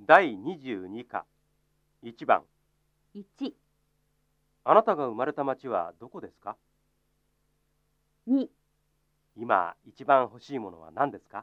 第22課1番。 1、 あなたが生まれた町はどこですか？ 2、 今一番欲しいものは何ですか？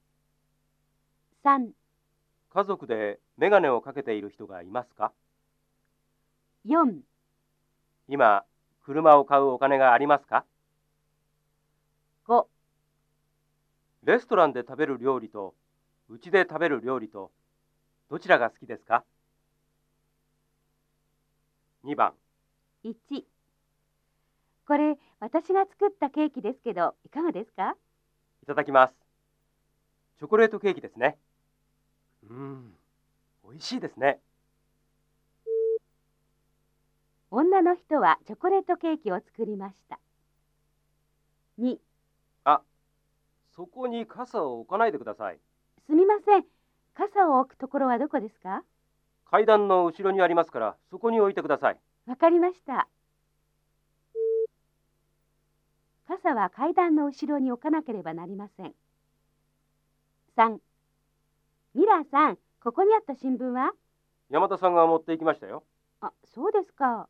3、 家族でメガネをかけている人がいますか？ 4、 今車を買うお金がありますか？ 5、 レストランで食べる料理とうちで食べる料理とどちらが好きですか？2番。 1。これ、私が作ったケーキですけど、いかがですか？ いただきます。チョコレートケーキですね。美味しいですね。 女の人はチョコレートケーキを作りました。2、 あ、そこに傘を置かないでください。 すみません。傘を置くところはどこですか？ 階段の後ろにありますから、そこに置いてください。 わかりました。傘は階段の後ろに置かなければなりません。3、ミラーさん、ここにあった新聞は？ 山田さんが持って行きましたよ。 あ、そうですか。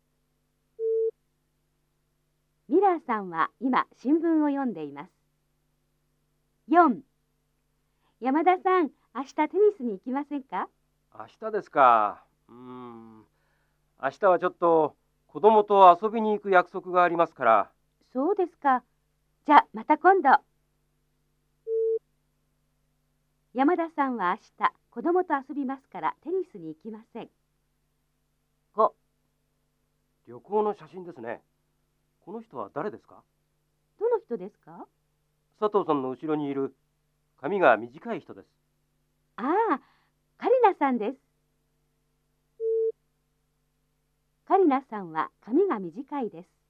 ミラーさんは今新聞を読んでいます。4、山田さん、明日テニスに行きませんか？ 明日ですか。明日はちょっと子供と遊びに行く約束がありますから。 そうですか。じゃあまた今度。山田さんは明日子供と遊びますからテニスに行きません。5、 旅行の写真ですね。この人は誰ですか？ どの人ですか？ 佐藤さんの後ろにいる髪が短い人です。 ああ、カリナさんです。カリナさんは髪が短いです。